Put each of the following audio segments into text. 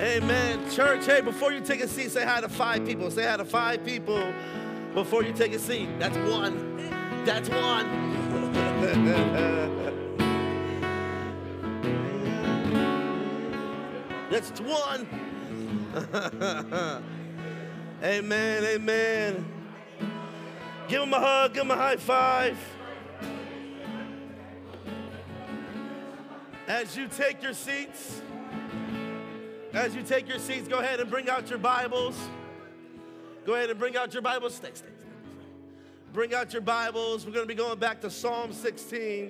Amen. Church, hey, before you take a seat, say hi to 5 people. Say hi to 5 people before you take a seat. That's one. That's one. That's one. Amen, amen. Give them a hug, give them a high five. As you take your seats, go ahead and bring out your Bibles. Go ahead and bring out your Bibles. Stay. Bring out your Bibles. We're going to be going back to Psalm 16.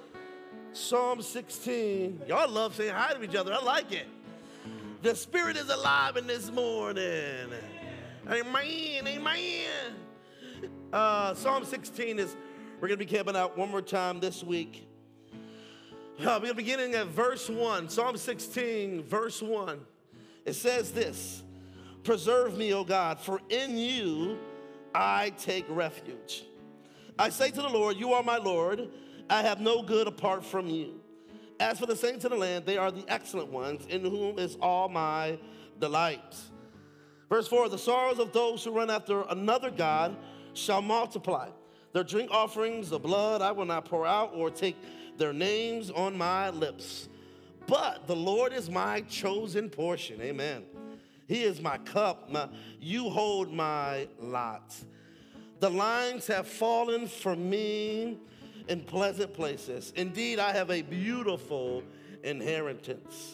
Psalm 16. Y'all love saying hi to each other. I like it. The Spirit is alive in this morning. Amen, amen. Psalm 16 is, we're going to be camping out one more time this week. We're beginning at verse 1. Psalm 16, verse 1. It says this: preserve me, O God, for in you I take refuge. I say to the Lord, you are my Lord. I have no good apart from you. As for the saints of the land, they are the excellent ones, in whom is all my delight. Verse 4, the sorrows of those who run after another God shall multiply. Their drink offerings of blood I will not pour out, or take their names on my lips. But the Lord is my chosen portion. Amen. He is my cup. You hold my lot. The lines have fallen for me in pleasant places. Indeed, I have a beautiful inheritance.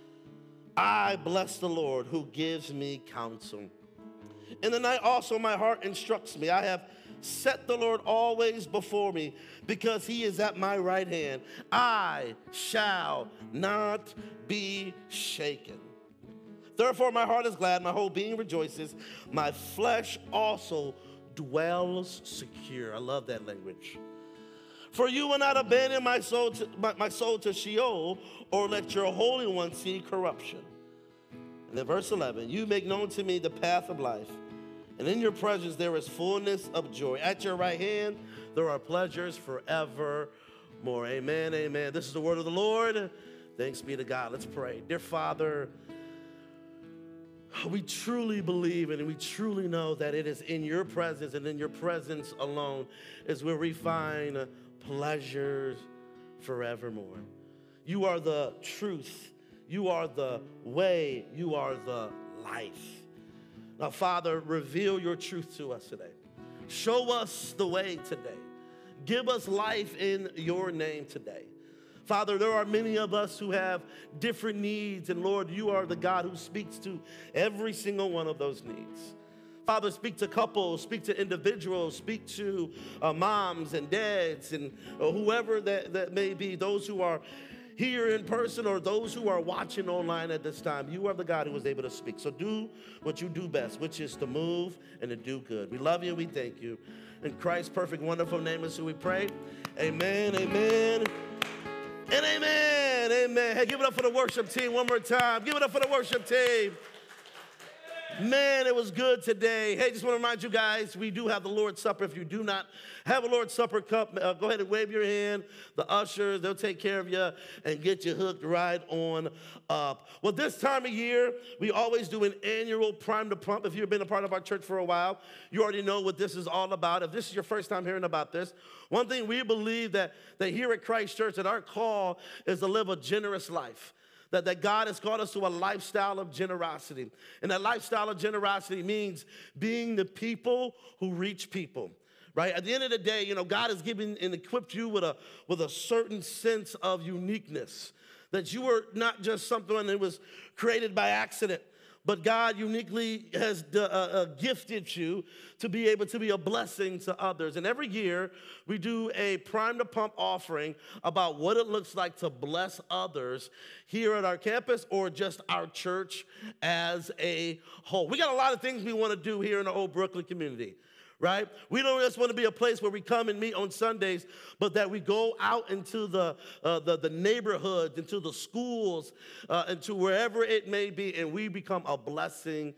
I bless the Lord who gives me counsel. In the night also my heart instructs me. I have set the Lord always before me, because he is at my right hand. I shall not be shaken. Therefore my heart is glad, my whole being rejoices. My flesh also dwells secure. I love that language. For you will not abandon my soul to Sheol, or let your Holy One see corruption. And then verse 11, you make known to me the path of life, and in your presence there is fullness of joy. At your right hand there are pleasures forevermore. Amen, amen. This is the word of the Lord. Thanks be to God. Let's pray. Dear Father, we truly believe and we truly know that it is in your presence and in your presence alone is where we find pleasures forevermore. You are the truth. You are the way. You are the life. Now, Father, reveal your truth to us today. Show us the way today. Give us life in your name today. Father, there are many of us who have different needs, and Lord, you are the God who speaks to every single one of those needs. Father, speak to couples, speak to individuals, speak to moms and dads and whoever that may be, those who are here in person or those who are watching online at this time. You are the God who was able to speak. So do what you do best, which is to move and to do good. We love you and we thank you. In Christ's perfect, wonderful name is who we pray. Amen, amen, and amen, amen. Hey, give it up for the worship team one more time. Give it up for the worship team. Man, it was good today. Hey, just want to remind you guys, we do have the Lord's Supper. If you do not have a Lord's Supper cup, go ahead and wave your hand. The ushers, they'll take care of you and get you hooked right on up. Well, this time of year, we always do an annual Prime to Pump. If you've been a part of our church for a while, you already know what this is all about. If this is your first time hearing about this, one thing we believe that here at Christ Church, that our call is to live a generous life. That God has called us to a lifestyle of generosity. And that lifestyle of generosity means being the people who reach people, right? At the end of the day, you know, God has given and equipped you with a certain sense of uniqueness. That you are not just something that was created by accident, but God uniquely has gifted you to be able to be a blessing to others. And every year, we do a Prime to Pump offering about what it looks like to bless others here at our campus or just our church as a whole. We got a lot of things we want to do here in the Old Brooklyn community. Right? We don't just want to be a place where we come and meet on Sundays, but that we go out into the neighborhoods, into the schools, into wherever it may be, and we become a blessing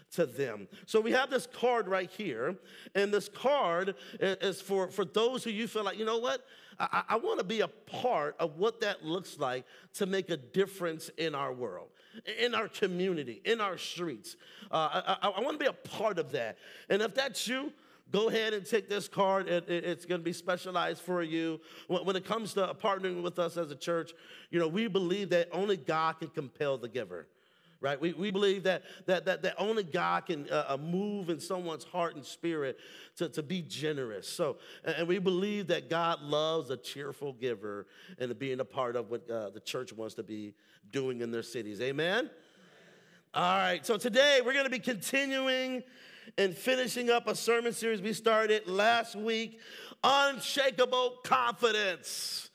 to them. So we have this card right here, and this card is for those who you feel like, you know what, I want to be a part of what that looks like to make a difference in our world, in our community, in our streets. I want to be a part of that. And if that's you, go ahead and take this card. It's going to be specialized for you. When it comes to partnering with us as a church, you know, we believe that only God can compel the giver. Right? We believe that only God can move in someone's heart and spirit to be generous. So, and we believe that God loves a cheerful giver and being a part of what the church wants to be doing in their cities. Amen? All right, so today we're going to be continuing and finishing up a sermon series we started last week, Unshakable Confidence.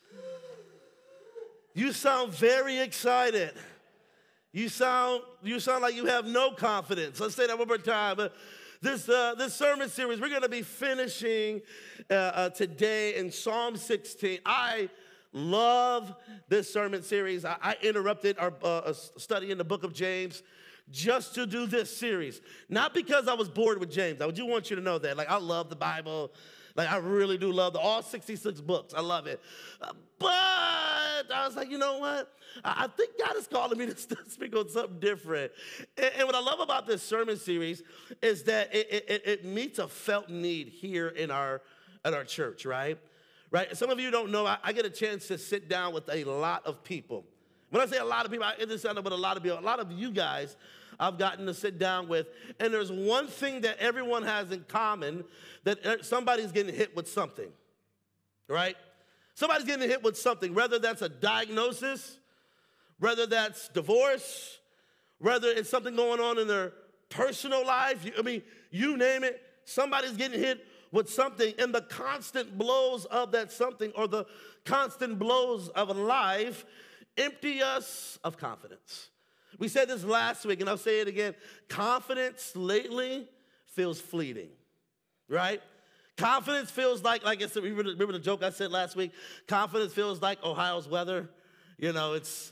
You sound very excited. You sound like you have no confidence. Let's say that one more time. This sermon series, we're going to be finishing today in Psalm 16. I love this sermon series. I interrupted our study in the book of James just to do this series. Not because I was bored with James. I do want you to know that. Like, I love the Bible. Like, I really do love all 66 books. I love it. But I was like, you know what? I think God is calling me to speak on something different. And what I love about this sermon series is that it meets a felt need here at our church, right? Right? Some of you don't know, I get a chance to sit down with a lot of people. When I say a lot of people, I understand with a lot of people. A lot of you guys I've gotten to sit down with, and there's one thing that everyone has in common, that somebody's getting hit with something, right? Somebody's getting hit with something, whether that's a diagnosis, whether that's divorce, whether it's something going on in their personal life. I mean, you name it, somebody's getting hit with something, and the constant blows of that something or the constant blows of life empty us of confidence. We said this last week, and I'll say it again. Confidence lately feels fleeting, right? Confidence feels like I said, remember the joke I said last week? Confidence feels like Ohio's weather. You know, it's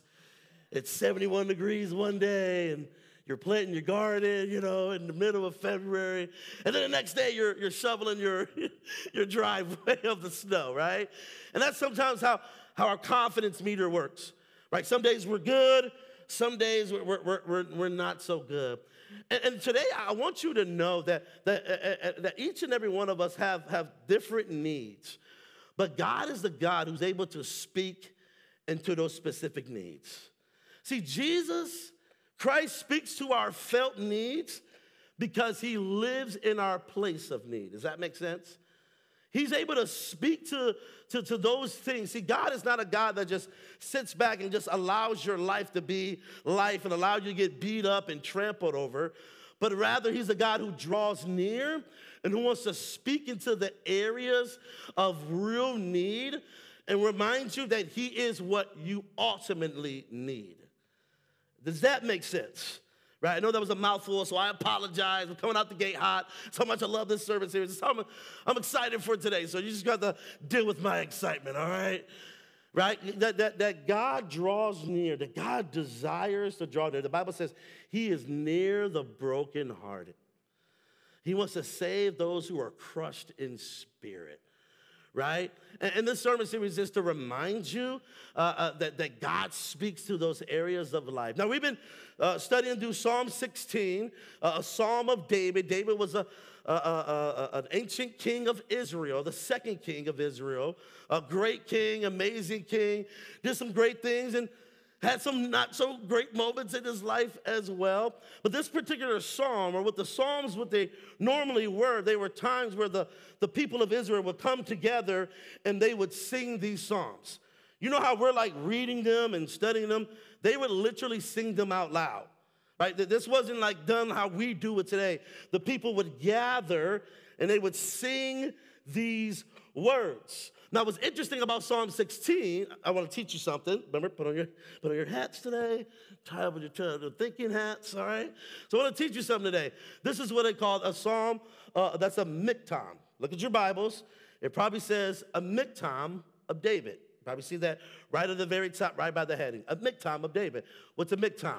71 degrees one day, and you're planting your garden, you know, in the middle of February. And then the next day, you're shoveling your driveway of the snow, right? And that's sometimes how our confidence meter works, right? Some days we're good. Some days we're not so good. And today I want you to know that each and every one of us have different needs. But God is the God who's able to speak into those specific needs. See, Jesus Christ speaks to our felt needs because he lives in our place of need. Does that make sense? He's able to speak to those things. See, God is not a God that just sits back and just allows your life to be life and allows you to get beat up and trampled over, but rather he's a God who draws near and who wants to speak into the areas of real need and remind you that he is what you ultimately need. Does that make sense? Right? I know that was a mouthful, so I apologize. I'm coming out the gate hot. So much I love this sermon series. I'm excited for today, so you just got to deal with my excitement, all right? Right? That God draws near, that God desires to draw near. The Bible says he is near the brokenhearted. He wants to save those who are crushed in spirit. Right? And this sermon series is to remind you that God speaks to those areas of life. Now, we've been studying through Psalm 16, a psalm of David. David was an ancient king of Israel, the second king of Israel, a great king, amazing king, did some great things, and had some not so great moments in his life as well. But this particular psalm, or what the psalms, what they normally were, they were times where the people of Israel would come together and they would sing these psalms. You know how we're like reading them and studying them? They would literally sing them out loud. Right? This wasn't like done how we do it today. The people would gather and they would sing these words. Now, what's interesting about Psalm 16, I want to teach you something. Remember, put on your hats today. Tie up with your thinking hats, all right? So I want to teach you something today. This is what they call a psalm that's a miktam. Look at your Bibles. It probably says a miktam of David. You probably see that right at the very top, right by the heading. A miktam of David. What's a miktam?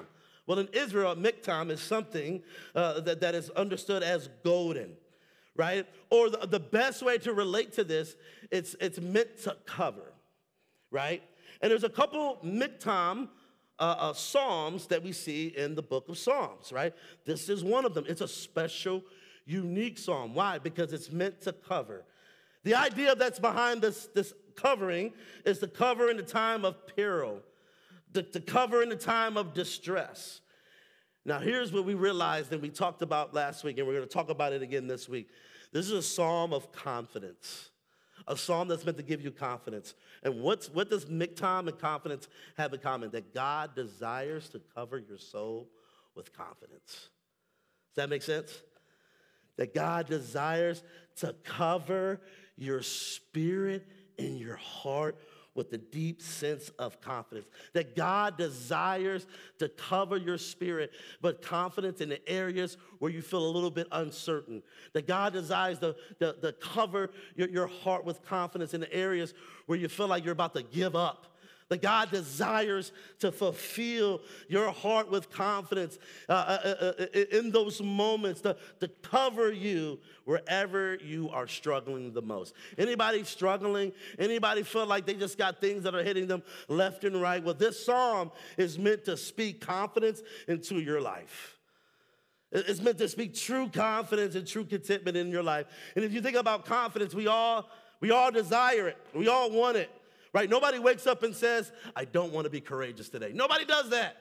Well, in Israel, miktam is something that is understood as golden, right? Or the best way to relate to this, it's meant to cover, right? And there's a couple miktam psalms that we see in the book of Psalms, right? This is one of them. It's a special, unique psalm. Why? Because it's meant to cover. The idea that's behind this covering is to cover in the time of peril, to cover in the time of distress. Now, here's what we realized and we talked about last week, and we're going to talk about it again this week. This is a psalm of confidence, a psalm that's meant to give you confidence. And what does miktam and confidence have in common? That God desires to cover your soul with confidence. Does that make sense? That God desires to cover your spirit and your heart with a deep sense of confidence. That God desires to cover your spirit, but confidence in the areas where you feel a little bit uncertain. That God desires to cover your heart with confidence in the areas where you feel like you're about to give up. That God desires to fulfill your heart with confidence in those moments, to cover you wherever you are struggling the most. Anybody struggling? Anybody feel like they just got things that are hitting them left and right? Well, this psalm is meant to speak confidence into your life. It's meant to speak true confidence and true contentment in your life. And if you think about confidence, we all desire it. We all want it. Right? Nobody wakes up and says, I don't want to be courageous today. Nobody does that.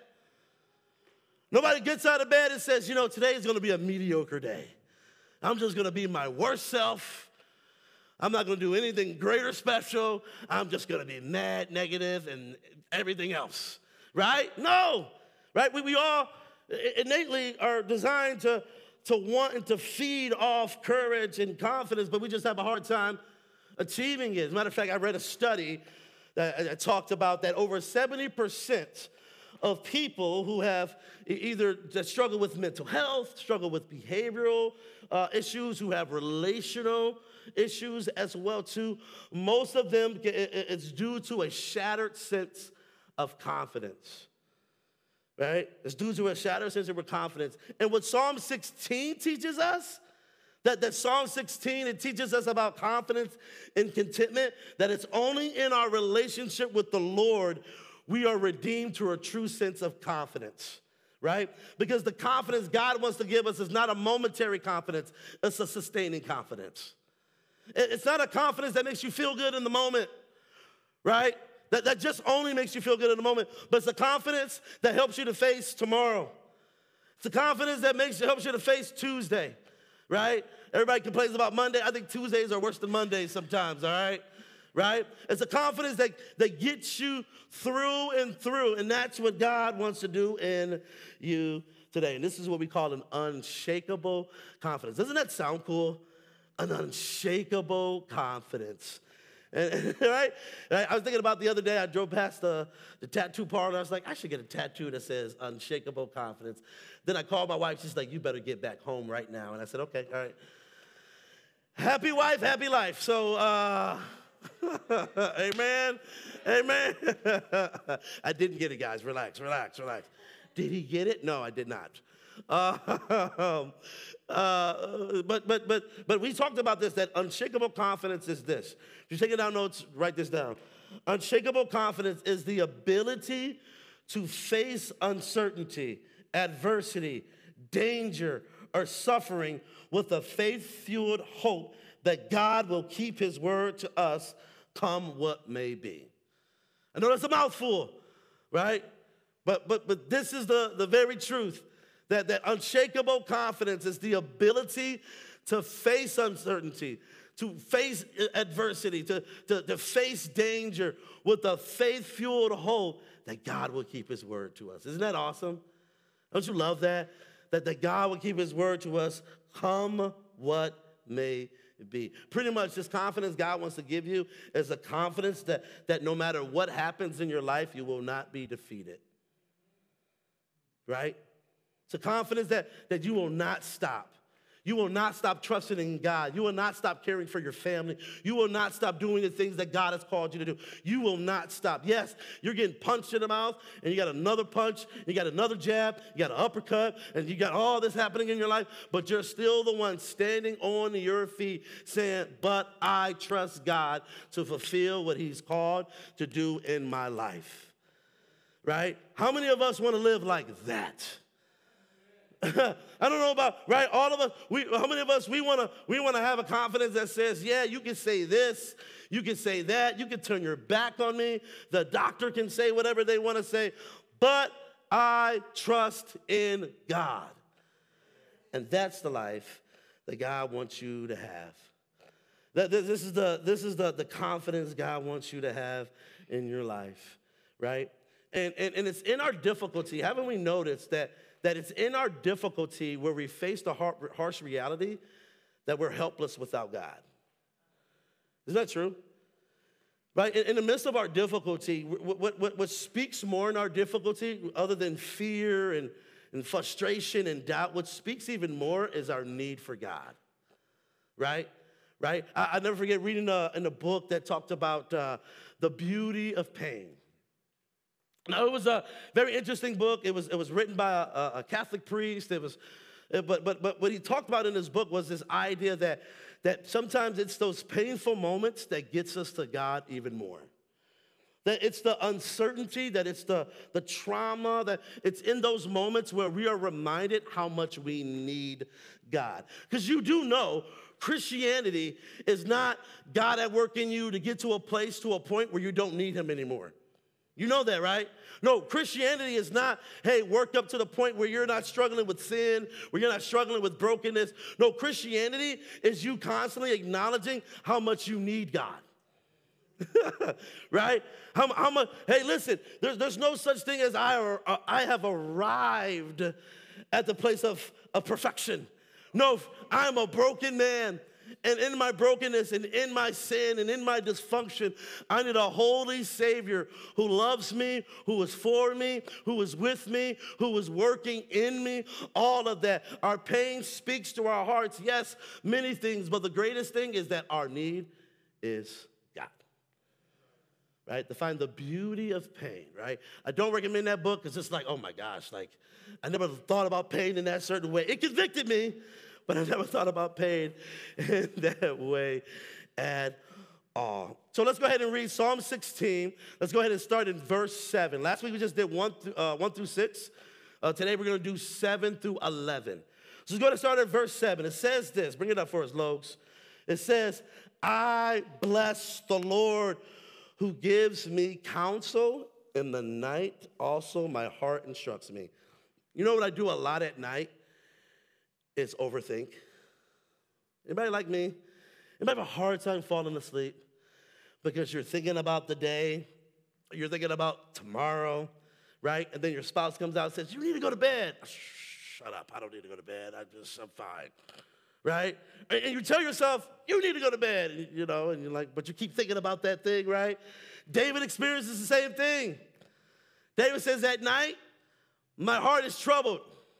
Nobody gets out of bed and says, today is going to be a mediocre day. I'm just going to be my worst self. I'm not going to do anything great or special. I'm just going to be mad, negative, and everything else. Right? No. Right? We all innately are designed to want and to feed off courage and confidence, but we just have a hard time achieving it. As a matter of fact, I read a study that talked about that over 70% of people who have that struggle with mental health, struggle with behavioral issues, who have relational issues as well too, most of them, it's due to a shattered sense of confidence. Right? It's due to a shattered sense of confidence. And what Psalm 16 teaches us, that Psalm 16, it teaches us about confidence and contentment, that it's only in our relationship with the Lord we are redeemed to a true sense of confidence, right? Because the confidence God wants to give us is not a momentary confidence, it's a sustaining confidence. It's not a confidence that makes you feel good in the moment, right? That just only makes you feel good in the moment, but it's a confidence that helps you to face tomorrow. It's a confidence that helps you to face Tuesday. Right? Everybody complains about Monday. I think Tuesdays are worse than Mondays sometimes, all right? Right? It's a confidence that gets you through and through, and that's what God wants to do in you today. And this is what we call an unshakable confidence. Doesn't that sound cool? An unshakable confidence. And, right? I was thinking about the other day, I drove past the tattoo parlor. I was like, I should get a tattoo that says unshakable confidence. Then I called my wife. She's like, you better get back home right now. And I said, okay, all right. Happy wife, happy life. So, amen, amen. I didn't get it, guys. Relax. Did he get it? No, I did not. But we talked about this, that unshakable confidence is this. If you're taking down notes, write this down. Unshakable confidence is the ability to face uncertainty, adversity, danger, or suffering with a faith-fueled hope that God will keep his word to us come what may be. I know that's a mouthful, right? But this is the very truth. That unshakable confidence is the ability to face uncertainty, to face adversity, to face danger with a faith-fueled hope that God will keep his word to us. Isn't that awesome? Don't you love that? That God will keep his word to us, come what may be. Pretty much this confidence God wants to give you is a confidence that no matter what happens in your life, you will not be defeated. Right? It's a confidence that you will not stop. You will not stop trusting in God. You will not stop caring for your family. You will not stop doing the things that God has called you to do. You will not stop. Yes, you're getting punched in the mouth, and you got another punch, you got another jab, you got an uppercut, and you got all this happening in your life, but you're still the one standing on your feet saying, but I trust God to fulfill what he's called to do in my life. Right? How many of us want to live like that? I don't know about, right? All of us, how many of us, we want to have a confidence that says, yeah, you can say this, you can say that, you can turn your back on me, the doctor can say whatever they want to say, but I trust in God. And that's the life that God wants you to have. This is the confidence God wants you to have in your life, right? And it's in our difficulty. Haven't we noticed that it's in our difficulty where we face the harsh reality that we're helpless without God? Isn't that true? Right? In the midst of our difficulty, what speaks more in our difficulty, other than fear and frustration and doubt, what speaks even more is our need for God. Right? Right? I never forget reading in a book that talked about the beauty of pain. Now, it was a very interesting book. It was written by a Catholic priest. But what he talked about in his book was this idea that sometimes it's those painful moments that gets us to God even more. That it's the uncertainty, that it's the trauma, that it's in those moments where we are reminded how much we need God. Because you do know Christianity is not God at work in you to get to a point where you don't need him anymore. You know that, right? No, Christianity is not, hey, work up to the point where you're not struggling with sin, where you're not struggling with brokenness. No, Christianity is you constantly acknowledging how much you need God. Right? How much? Hey, listen, there's no such thing as I have arrived at the place of perfection. No, I'm a broken man. And in my brokenness and in my sin and in my dysfunction, I need a holy Savior who loves me, who is for me, who is with me, who is working in me, all of that. Our pain speaks to our hearts, yes, many things, but the greatest thing is that our need is God. Right? To find the beauty of pain, right? I don't recommend that book because it's like, oh my gosh, like I never thought about pain in that certain way. It convicted me. But I never thought about pain in that way at all. So let's go ahead and read Psalm 16. Let's go ahead and start in verse 7. Last week we just did 1 through 6. Today we're going to do 7 through 11. So let's go ahead and start at verse 7. It says this. Bring it up for us, Lokes. It says, I bless the Lord who gives me counsel in the night. Also my heart instructs me. You know what I do a lot at night? Is overthink. Anybody like me? Anybody have a hard time falling asleep because you're thinking about the day, you're thinking about tomorrow, right? And then your spouse comes out and says, you need to go to bed. Shut up, I don't need to go to bed. I'm fine, right? And you tell yourself, you need to go to bed, and you're like, but you keep thinking about that thing, right? David experiences the same thing. David says, at night, my heart is troubled.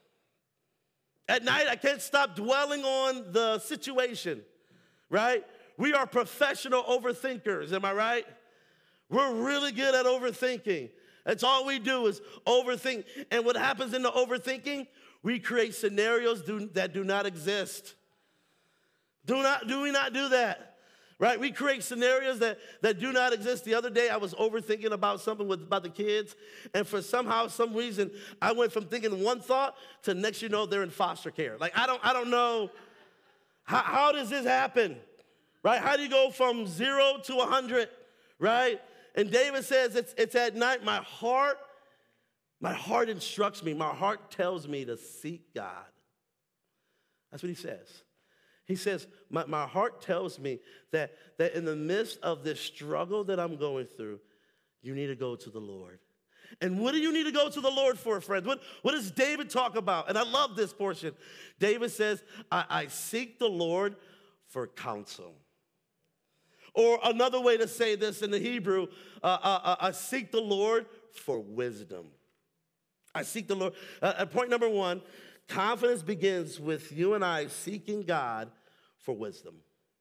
At night, I can't stop dwelling on the situation, right? We are professional overthinkers, am I right? We're really good at overthinking. That's all we do is overthink. And what happens in the overthinking? We create scenarios that do not exist. Do we not do that? Right? We create scenarios that do not exist. The other day, I was overthinking about something about the kids, and for some reason, I went from thinking one thought to next they're in foster care. Like, I don't know, how does this happen? Right? How do you go from 0 to 100? Right? And David says, it's at night, my heart instructs me. My heart tells me to seek God. That's what he says. He says, my heart tells me that in the midst of this struggle that I'm going through, you need to go to the Lord. And what do you need to go to the Lord for, friends? What does David talk about? And I love this portion. David says, I seek the Lord for counsel. Or another way to say this in the Hebrew, I seek the Lord for wisdom. I seek the Lord. Point number 1, confidence begins with you and I seeking God for wisdom,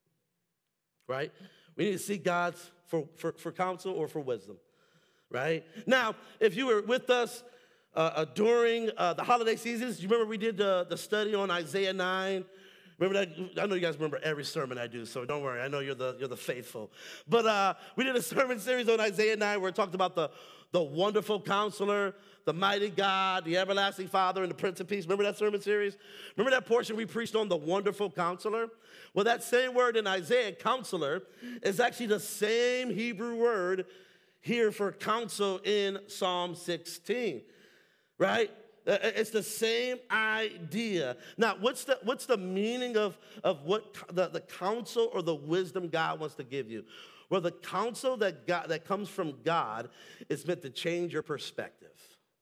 right? We need to seek God for counsel or for wisdom, right? Now, if you were with us during the holiday seasons, you remember we did the study on Isaiah 9? Remember that? I know you guys remember every sermon I do, so don't worry. I know you're the faithful. But we did a sermon series on Isaiah 9 where it talked about the wonderful counselor, the mighty God, the everlasting Father, and the Prince of Peace. Remember that sermon series? Remember that portion we preached on the wonderful counselor? Well, that same word in Isaiah, counselor, is actually the same Hebrew word here for counsel in Psalm 16, right? It's the same idea. Now, what's the meaning of what the counsel or the wisdom God wants to give you? Well, the counsel that comes from God is meant to change your perspective,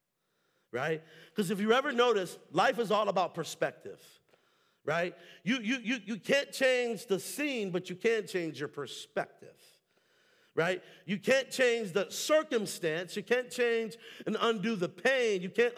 right? Because if you ever notice, life is all about perspective, right? You can't change the scene, but you can change your perspective. Right? You can't change the circumstance. You can't change and undo the pain. You can't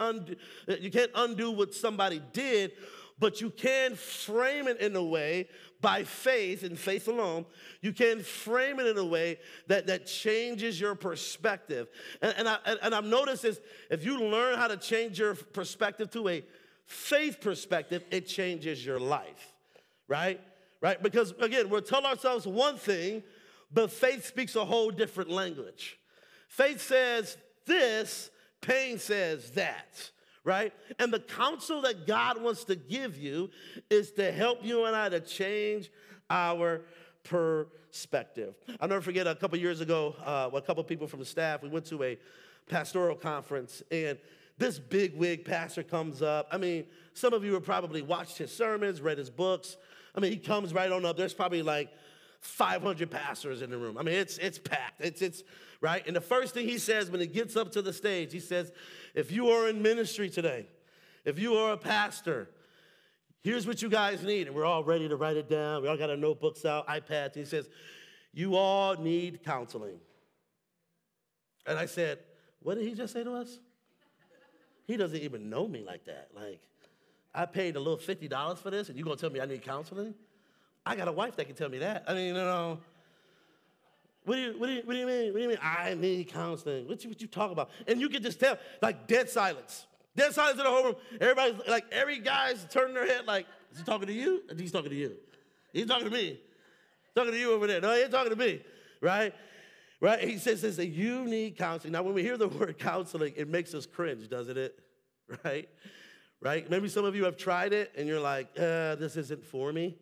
undo what somebody did, but you can frame it in a way by faith and faith alone. You can frame it in a way that changes your perspective. And I've noticed is if you learn how to change your perspective to a faith perspective, it changes your life, right? Right? Because again, we'll tell ourselves one thing, but faith speaks a whole different language. Faith says this, pain says that, right? And the counsel that God wants to give you is to help you and I to change our perspective. I'll never forget a couple years ago, a couple people from the staff, we went to a pastoral conference, and this big wig pastor comes up. I mean, some of you have probably watched his sermons, read his books. I mean, he comes right on up. There's probably like 500 pastors in the room. I mean, it's packed. It's right. And the first thing he says when he gets up to the stage, he says, if you are in ministry today, if you are a pastor, here's what you guys need. And we're all ready to write it down. We all got our notebooks out, iPads. He says, you all need counseling. And I said, what did he just say to us? He doesn't even know me like that. Like, I paid a little $50 for this, and you're going to tell me I need counseling? I got a wife that can tell me that. I mean, you know, what do you mean? What do you mean I need counseling? What you talk about? And you can just tell, like dead silence. Dead silence in the whole room. Everybody's, like every guy's turning their head like, is he talking to you? Or he's talking to you. He's talking to me. He's talking to you over there. No, he ain't talking to me, right? Right? He says that you need counseling. Now, when we hear the word counseling, it makes us cringe, doesn't it? Right? Right? Maybe some of you have tried it, and you're like, this isn't for me.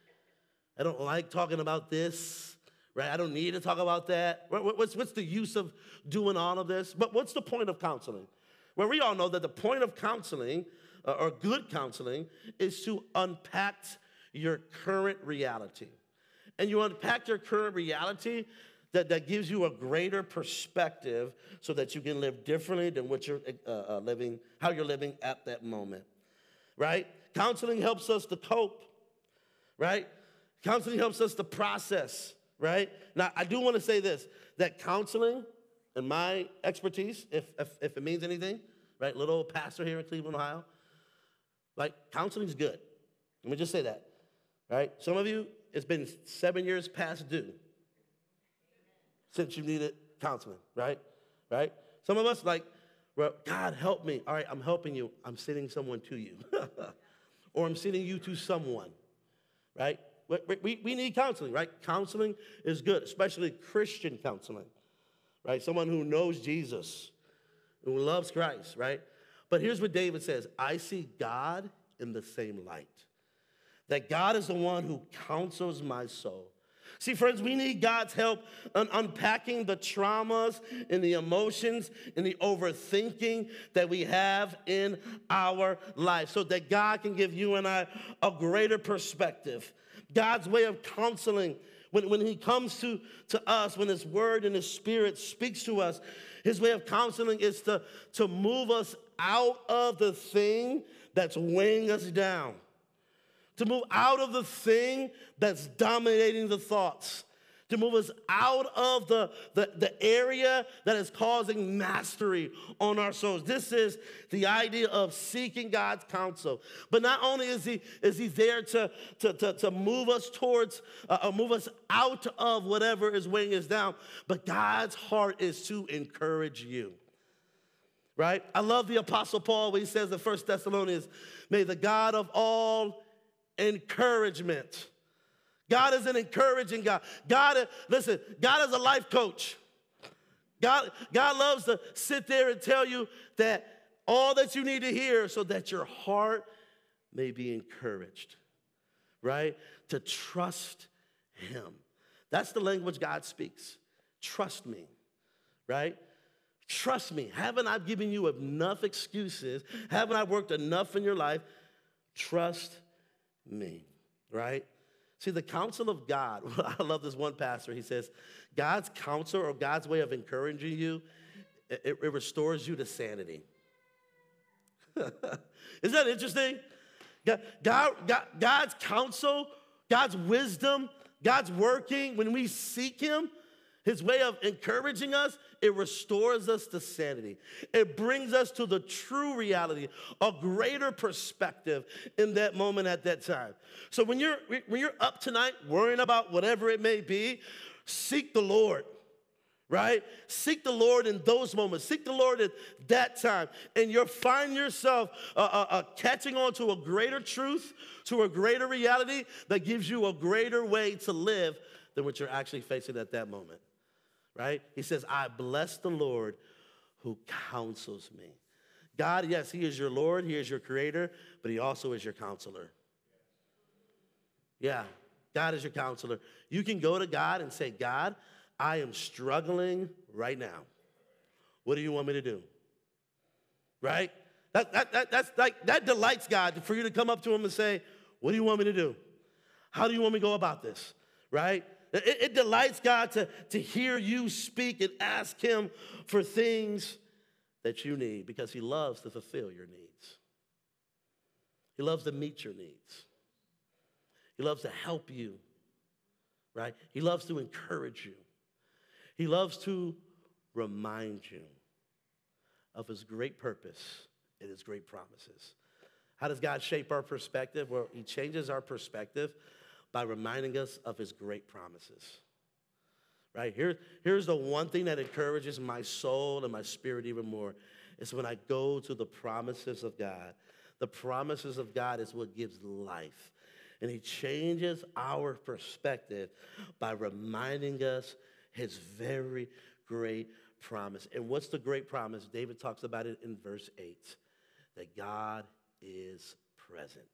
I don't like talking about this, right? I don't need to talk about that. What's the use of doing all of this? But what's the point of counseling? Well, we all know that the point of counseling, or good counseling, is to unpack your current reality. And you unpack your current reality that gives you a greater perspective so that you can live differently than what you're living, how you're living at that moment, right? Counseling helps us to cope, right? Counseling helps us to process, right? Now, I do want to say this, that counseling, in my expertise, if it means anything, right? Little old pastor here in Cleveland, Ohio, like counseling is good. Let me just say that, right? Some of you, it's been 7 years past due since you needed counseling, right? Right? Some of us like, well, God help me. All right, I'm helping you. I'm sending someone to you. Or I'm sending you to someone, right? We need counseling, right? Counseling is good, especially Christian counseling, right? Someone who knows Jesus, who loves Christ, right? But here's what David says, I see God in the same light, that God is the one who counsels my soul. See, friends, we need God's help on unpacking the traumas and the emotions and the overthinking that we have in our life so that God can give you and I a greater perspective. God's way of counseling, when he comes to us, when his word and his spirit speaks to us, his way of counseling is to move us out of the thing that's weighing us down, to move out of the thing that's dominating the thoughts, to move us out of the area that is causing mastery on our souls. This is the idea of seeking God's counsel. But not only is he there to move us towards, or move us out of whatever is weighing us down, but God's heart is to encourage you. Right? I love the Apostle Paul when he says in 1 Thessalonians, may the God of all encouragement. God is an encouraging God. Listen, God is a life coach. God loves to sit there and tell you that all that you need to hear so that your heart may be encouraged, right? To trust him. That's the language God speaks. Trust me, right? Trust me. Haven't I given you enough excuses? Haven't I worked enough in your life? Trust me, right? See, the counsel of God, I love this one pastor. He says, God's counsel or God's way of encouraging you, it restores you to sanity. Isn't that interesting? God's counsel, God's wisdom, God's working, when we seek him, his way of encouraging us, it restores us to sanity. It brings us to the true reality, a greater perspective in that moment at that time. So when you're up tonight worrying about whatever it may be, seek the Lord, right? Seek the Lord in those moments. Seek the Lord at that time. And you'll find yourself catching on to a greater truth, to a greater reality that gives you a greater way to live than what you're actually facing at that moment. Right? He says, I bless the Lord who counsels me. God, yes, he is your Lord, he is your creator, but he also is your counselor. Yeah, God is your counselor. You can go to God and say, God, I am struggling right now. What do you want me to do? Right? That delights God for you to come up to him and say, what do you want me to do? How do you want me to go about this? Right? It delights God to hear you speak and ask him for things that you need because he loves to fulfill your needs. He loves to meet your needs. He loves to help you, right? He loves to encourage you. He loves to remind you of his great purpose and his great promises. How does God shape our perspective? Well, he changes our perspective by reminding us of his great promises, right? Here's the one thing that encourages my soul and my spirit even more is when I go to the promises of God. The promises of God is what gives life. And he changes our perspective by reminding us his very great promise. And what's the great promise? David talks about it in verse 8, that God is present.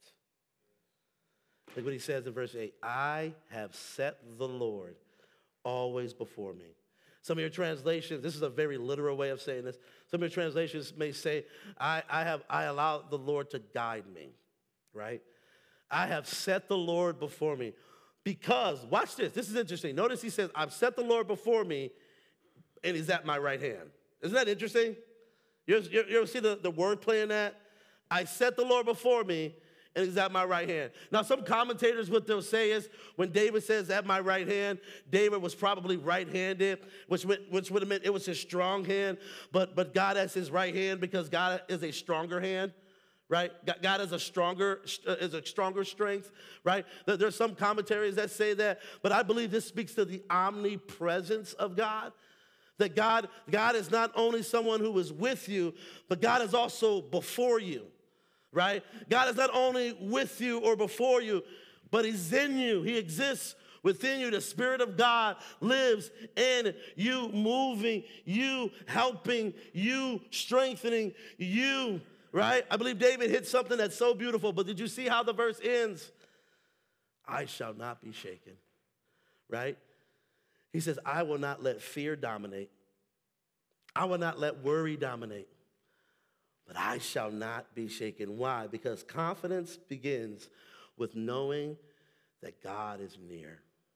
Look what he says in verse 8. I have set the Lord always before me. Some of your translations, this is a very literal way of saying this. Some of your translations may say, I allow the Lord to guide me, right? I have set the Lord before me because, watch this. This is interesting. Notice he says, I've set the Lord before me and he's at my right hand. Isn't that interesting? You ever see the wordplay in that? I set the Lord before me and he's at my right hand. Now, some commentators, what they'll say is when David says at my right hand, David was probably right-handed, which would have meant it was his strong hand, but God has his right hand because God is a stronger hand, right? God is a stronger strength, right? There's some commentaries that say that, but I believe this speaks to the omnipresence of God. That God is not only someone who is with you, but God is also before you. Right? God is not only with you or before you, but he's in you. He exists within you. The Spirit of God lives in you, moving you, helping you, strengthening you. Right? I believe David hit something that's so beautiful, but did you see how the verse ends? I shall not be shaken. Right? He says, I will not let fear dominate. I will not let worry dominate. But I shall not be shaken. Why? Because confidence begins with knowing that God is near.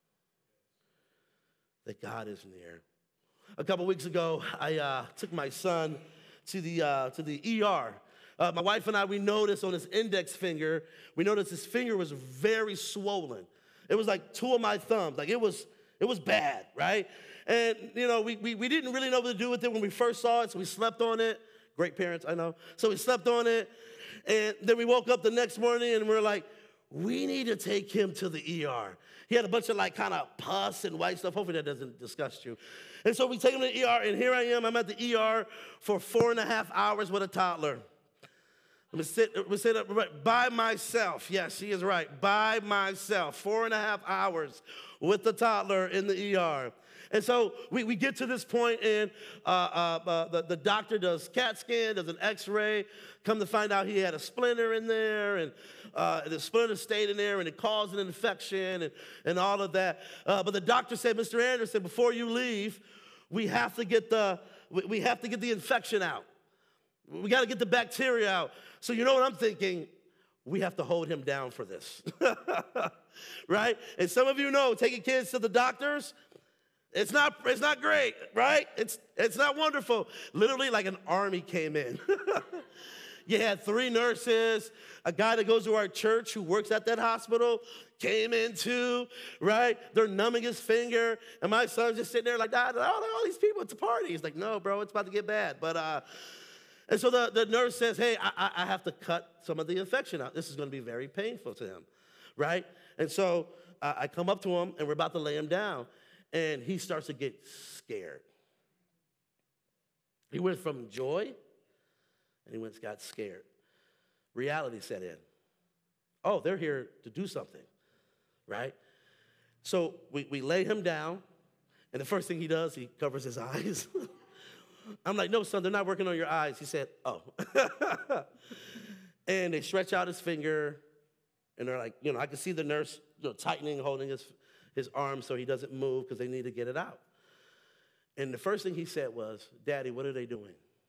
That God is near. A couple weeks ago, I took my son to the ER. My wife and I, we noticed on his index finger, we noticed his finger was very swollen. It was like two of my thumbs. Like it was It was bad, right? And, you know, we didn't really know what to do with it when we first saw it, so we slept on it. Great parents, I know. So we slept on it, and then we woke up the next morning, and we were like, we need to take him to the ER. He had a bunch of like kind of pus and white stuff. Hopefully that doesn't disgust you. And so we take him to the ER, and here I am. I'm at the ER for 4.5 hours with a toddler. We sit up right, by myself. Yes, she is right. By myself. 4.5 hours with the toddler in the ER. And so we get to this point, and the doctor does CAT scan, does an X-ray, come to find out he had a splinter in there, and the splinter stayed in there, and it caused an infection and all of that. But the doctor said, Mr. Anderson, before you leave, we have to get the infection out. We got to get the bacteria out. So you know what I'm thinking? We have to hold him down for this, right? And some of you know, taking kids to the doctors, it's not great, right? It's not wonderful. Literally like an army came in. You had 3 nurses, a guy that goes to our church who works at that hospital came in too, right? They're numbing his finger, and my son's just sitting there like, all these people, it's a party. He's like, no, bro, it's about to get bad. But and so the nurse says, hey, I have to cut some of the infection out. This is going to be very painful to him, right? And so I come up to him, and we're about to lay him down, and he starts to get scared. He went from joy, and he got scared. Reality set in. Oh, they're here to do something, right? So we lay him down, and the first thing he does, he covers his eyes. I'm like, no, son, they're not working on your eyes. He said, oh. And they stretch out his finger, and they're like, I can see the nurse tightening, holding his arm so he doesn't move because they need to get it out. And the first thing he said was, Daddy, what are they doing?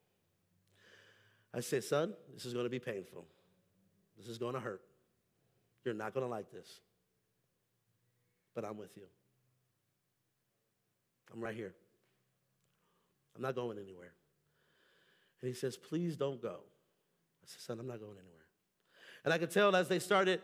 I said, son, this is going to be painful. This is going to hurt. You're not going to like this. But I'm with you. I'm right here. I'm not going anywhere. And he says, please don't go. I said, son, I'm not going anywhere. And I could tell as they started,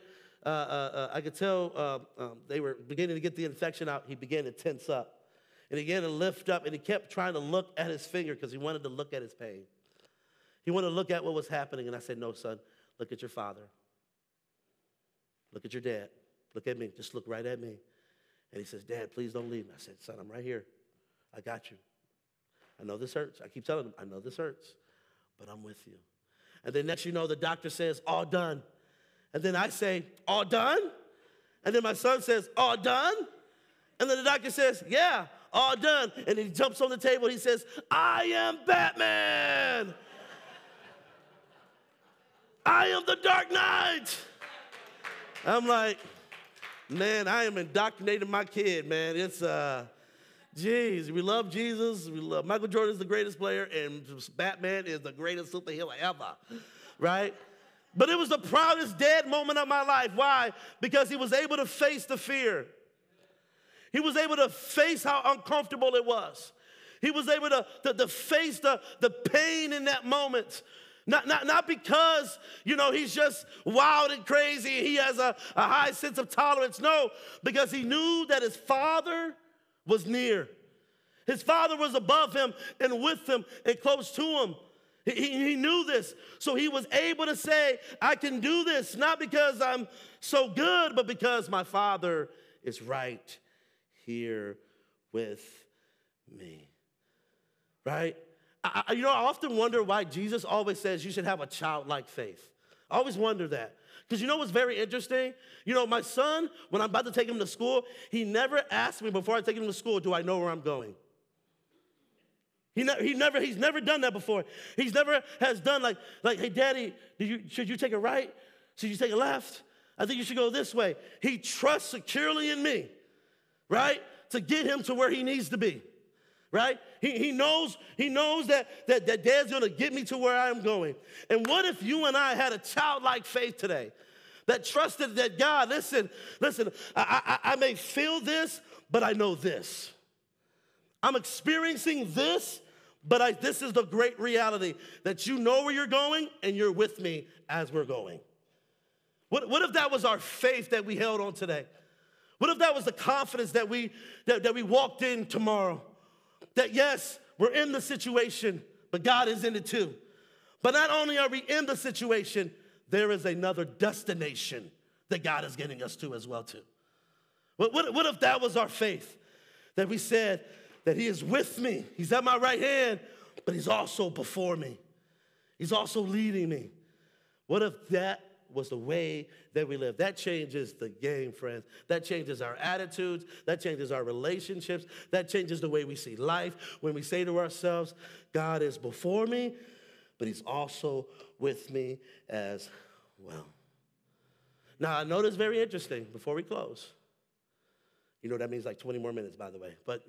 they were beginning to get the infection out. He began to tense up. And he began to lift up, and he kept trying to look at his finger because he wanted to look at his pain. He wanted to look at what was happening. And I said, no, son, look at your father. Look at your dad. Look at me. Just look right at me. And he says, Dad, please don't leave me. I said, son, I'm right here. I got you. I know this hurts. I keep telling him, I know this hurts, but I'm with you. And then next you know, the doctor says, all done. And then I say, all done? And then my son says, all done? And then the doctor says, yeah, all done. And then he jumps on the table. He says, I am Batman. I am the Dark Knight. I'm like, man, I am indoctrinating my kid, man. It's, geez, we love Jesus. We love Michael Jordan is the greatest player, and Batman is the greatest superhero ever, right? But it was the proudest dad moment of my life. Why? Because he was able to face the fear. He was able to face how uncomfortable it was. He was able to face the pain in that moment. Not because, he's just wild and crazy and he has a high sense of tolerance. No, because he knew that his father was near. His father was above him and with him and close to him. He knew this. So he was able to say, I can do this, not because I'm so good, but because my father is right here with me. Right? I often wonder why Jesus always says you should have a childlike faith. I always wonder that. Because you know what's very interesting? My son, when I'm about to take him to school, he never asks me before I take him to school, do I know where I'm going? He's never done that before. He's never has done like hey, Daddy, should you take a right? Should you take a left? I think you should go this way. He trusts securely in me, right, to get him to where he needs to be. Right? He knows that Dad's going to get me to where I'm going. And what if you and I had a childlike faith today that trusted that God, listen, I may feel this, but I know this. I'm experiencing this, but this is the great reality that you know where you're going and you're with me as we're going. What if that was our faith that we held on today? What if that was the confidence that we walked in tomorrow? That yes, we're in the situation, but God is in it too. But not only are we in the situation, there is another destination that God is getting us to as well too. What if that was our faith? That we said that he is with me. He's at my right hand, but he's also before me. He's also leading me. What if that was the way that we live? That changes the game, friends. That changes our attitudes. That changes our relationships. That changes the way we see life. When we say to ourselves, God is before me, but he's also with me as well. Now, I know this is very interesting before we close. You know, that means like 20 more minutes, by the way. But,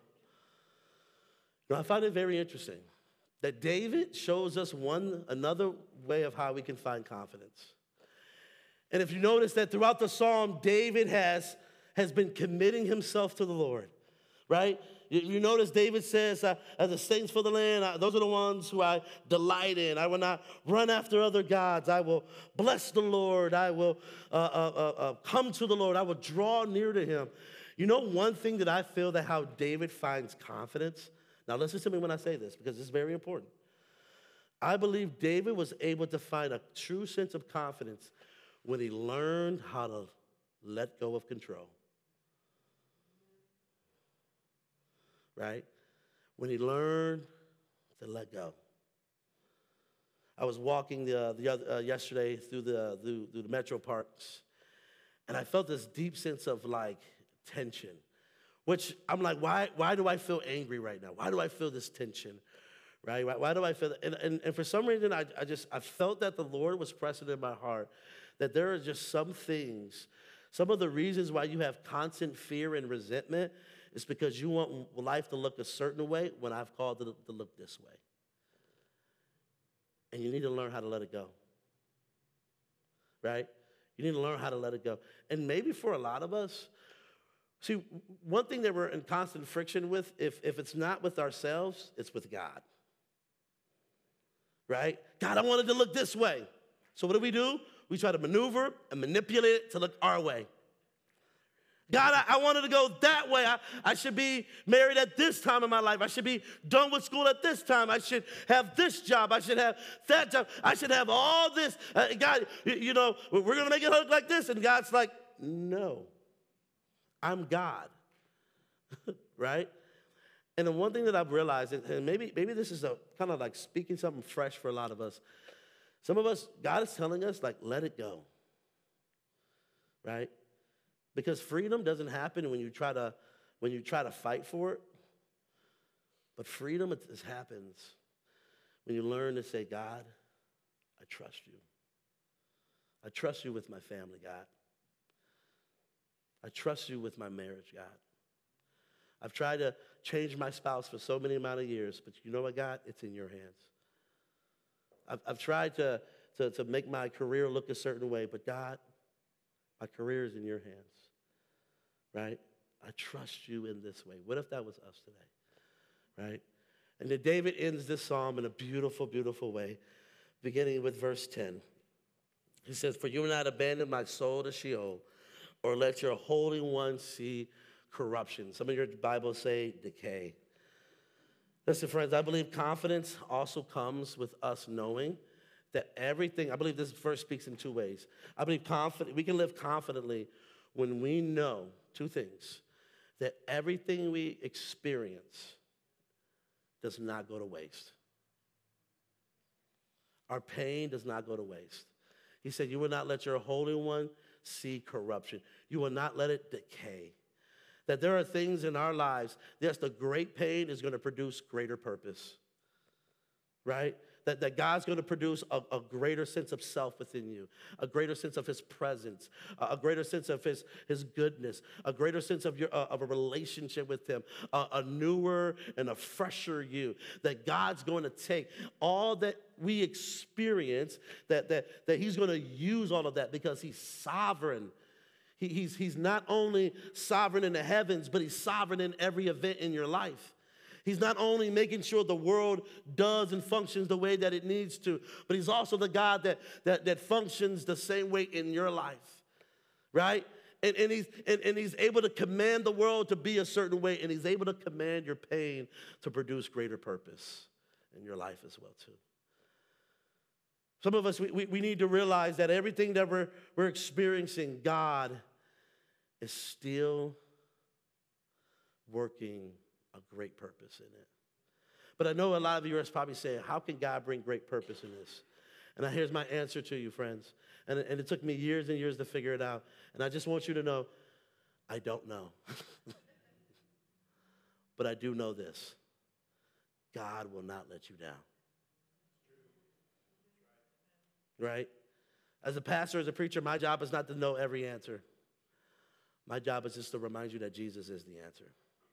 I find it very interesting that David shows us another way of how we can find confidence. And if you notice that throughout the psalm, David has been committing himself to the Lord, right? You notice David says, as the saints for the land, those are the ones who I delight in. I will not run after other gods. I will bless the Lord. I will come to the Lord. I will draw near to him. You know one thing that I feel that how David finds confidence? Now listen to me when I say this, because it's very important. I believe David was able to find a true sense of confidence when he learned how to let go of control. Right? When he learned to let go. I was walking yesterday through the metro parks, and I felt this deep sense of like tension, which I'm like, why do I feel angry right now? Why do I feel this tension? Right? Why do I feel that? And for some reason, I felt that the Lord was pressing in my heart that there are just some things, some of the reasons why you have constant fear and resentment is because you want life to look a certain way when I've called it to look this way. And you need to learn how to let it go. Right? You need to learn how to let it go. And maybe for a lot of us, see, one thing that we're in constant friction with, if it's not with ourselves, it's with God. Right? God, I wanted to look this way. So what do? We try to maneuver and manipulate it to look our way. God, I wanted to go that way. I should be married at this time in my life. I should be done with school at this time. I should have this job. I should have that job. I should have all this. God, we're going to make it look like this. And God's like, no, I'm God. Right? And the one thing that I've realized, and maybe this is a kind of like speaking something fresh for a lot of us. Some of us, God is telling us, like, let it go. Right? Because freedom doesn't happen when you try to fight for it. But freedom happens when you learn to say, God, I trust you. I trust you with my family, God. I trust you with my marriage, God. I've tried to change my spouse for so many amount of years, but you know what, God? It's in your hands. I've tried to make my career look a certain way, but God, my career is in your hands, right? I trust you in this way. What if that was us today, right? And then David ends this psalm in a beautiful, beautiful way, beginning with verse 10. He says, for you will not abandon my soul to Sheol, or let your Holy One see corruption. Some of your Bibles say decay. Listen, friends, I believe confidence also comes with us knowing that everything, I believe this verse speaks in two ways. I believe we can live confidently when we know two things, that everything we experience does not go to waste. Our pain does not go to waste. He said, you will not let your Holy One see corruption. You will not let it decay. That there are things in our lives, yes, the great pain is going to produce greater purpose, right? That God's going to produce a greater sense of self within you, a greater sense of his presence, a greater sense of his goodness, a greater sense of a relationship with him, a newer and a fresher you. That God's going to take all that we experience, that he's going to use all of that because he's sovereign. He's not only sovereign in the heavens, but he's sovereign in every event in your life. He's not only making sure the world does and functions the way that it needs to, but he's also the God that functions the same way in your life, right? and he's able to command the world to be a certain way, and he's able to command your pain to produce greater purpose in your life as well, too. Some of us, we need to realize that everything that we're experiencing, God is still working a great purpose in it. But I know a lot of you are probably saying, how can God bring great purpose in this? And here's my answer to you, friends. And it took me years and years to figure it out. And I just want you to know, I don't know. But I do know this. God will not let you down. Right? As a pastor, as a preacher, my job is not to know every answer. My job is just to remind you that Jesus is the answer.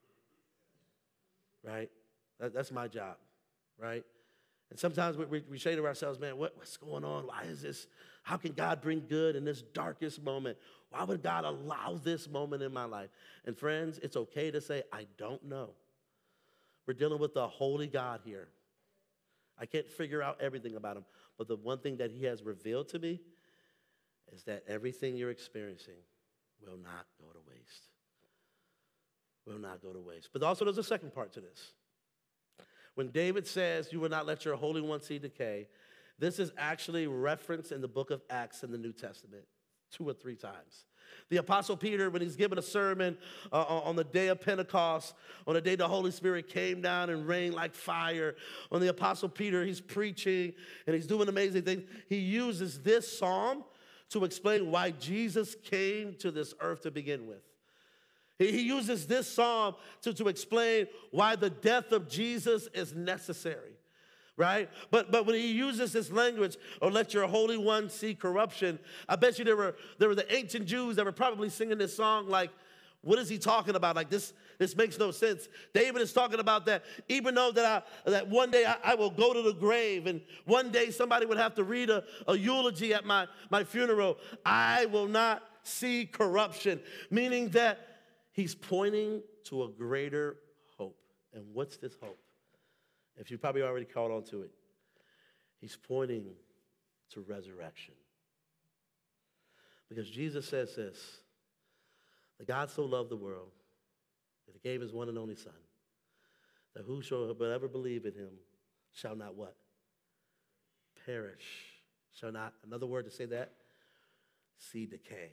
Right? That's my job, right? And sometimes we say to ourselves, man, what's going on? Why is this? How can God bring good in this darkest moment? Why would God allow this moment in my life? And friends, it's okay to say, I don't know. We're dealing with the holy God here. I can't figure out everything about him. But the one thing that he has revealed to me is that everything you're experiencing will not go to waste. Will not go to waste. But also there's a second part to this. When David says, you will not let your Holy One see decay, this is actually referenced in the book of Acts in the New Testament 2 or 3 times. The Apostle Peter, when he's given a sermon on the day of Pentecost, on the day the Holy Spirit came down and rained like fire, on the Apostle Peter, he's preaching and he's doing amazing things. He uses this psalm to explain why Jesus came to this earth to begin with. He uses this psalm to explain why the death of Jesus is necessary, right? But when he uses this language, or let your Holy One see corruption, I bet you there were the ancient Jews that were probably singing this song like, what is he talking about? Like this makes no sense. David is talking about that even though that one day I will go to the grave and one day somebody would have to read a eulogy at my funeral, I will not see corruption, meaning that he's pointing to a greater hope. And what's this hope? If you probably already caught on to it, he's pointing to resurrection. Because Jesus says this, that God so loved the world that he gave his one and only Son, that whosoever believe in him shall not what? Perish. Shall not, another word to say that, see decay.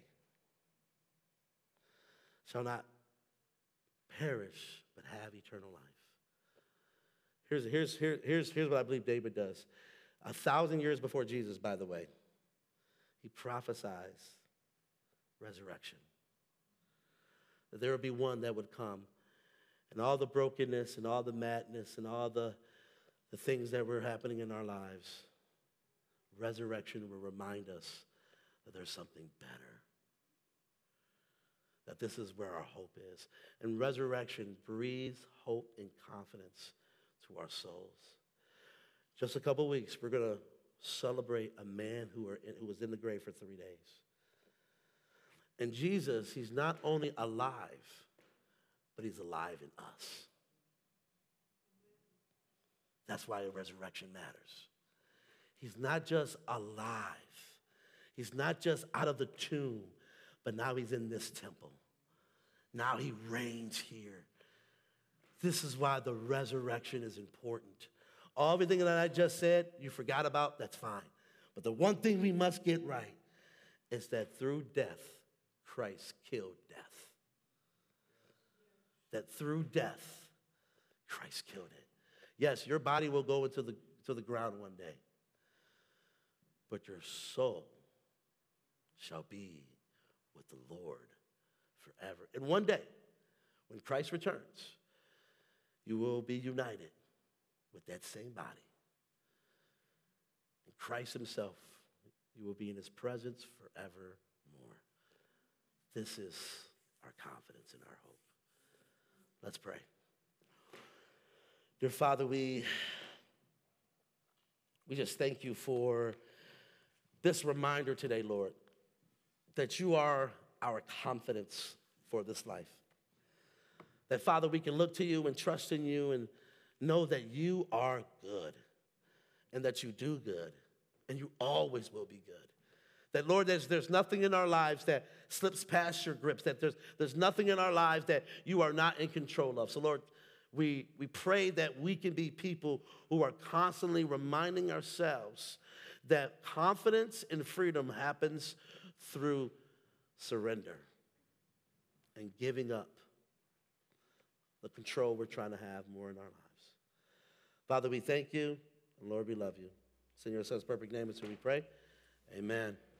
Shall not perish, but have eternal life. Here's what I believe David does. 1,000 years before Jesus, by the way, he prophesies resurrection. That there would be one that would come, and all the brokenness and all the madness and all the things that were happening in our lives, resurrection will remind us that there's something better. That this is where our hope is. And resurrection breathes hope and confidence to our souls. Just a couple weeks, we're going to celebrate a man who was in the grave for 3 days. And Jesus, he's not only alive, but he's alive in us. That's why resurrection matters. He's not just alive. He's not just out of the tomb, but now he's in this temple. Now he reigns here. This is why the resurrection is important. Everything that I just said, you forgot about, that's fine. But the one thing we must get right is that through death, Christ killed death. That through death, Christ killed it. Yes, your body will go into the ground one day, but your soul shall be with the Lord forever. And one day, when Christ returns, you will be united with that same body. And Christ himself, you will be in his presence forevermore. This is our confidence and our hope. Let's pray. Dear Father, we just thank you for this reminder today, Lord, that you are our confidence for this life. That, Father, we can look to you and trust in you and know that you are good and that you do good and you always will be good. That, Lord, there's nothing in our lives that slips past your grips, that there's nothing in our lives that you are not in control of. So, Lord, we pray that we can be people who are constantly reminding ourselves that confidence and freedom happens through surrender and giving up the control we're trying to have more in our lives. Father, we thank you, and Lord, we love you. It's in your son's perfect name is who we pray. Amen.